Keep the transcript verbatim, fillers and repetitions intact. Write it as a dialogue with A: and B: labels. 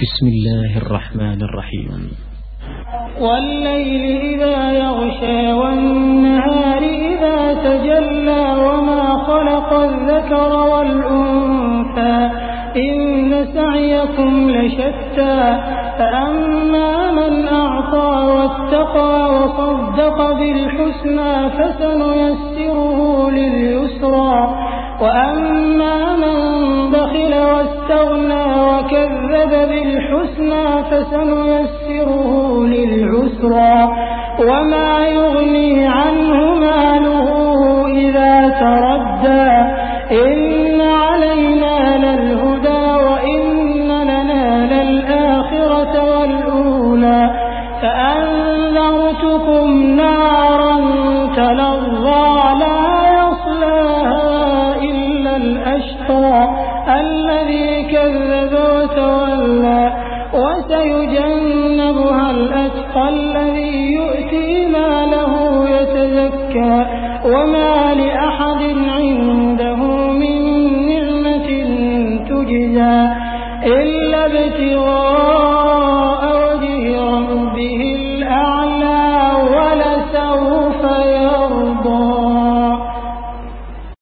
A: بسم الله الرحمن الرحيم.
B: والليل إذا يغشى والنهار إذا تجلى وما خلق الذكر والأنثى إن سعيكم لشتى فأما من أعطى واتقى وصدق بالحسنى فسنيسره لليسرى وأما من بخل واستغنى وكذب بالحسنى فسنيسره للعسرى وما يغني عنه ماله إذا تردى إن علينا للهدى وإن لنا للآخرة والأولى فأنذرتكم نارا تلظى لا يصلاها إلا الأشقى الذي كذب وتولى وسيجنبها الأتقى الذي يؤتي ماله يتزكى وما لأحد عنده من نعمة تجزى إلا ابتغاء وجه ربه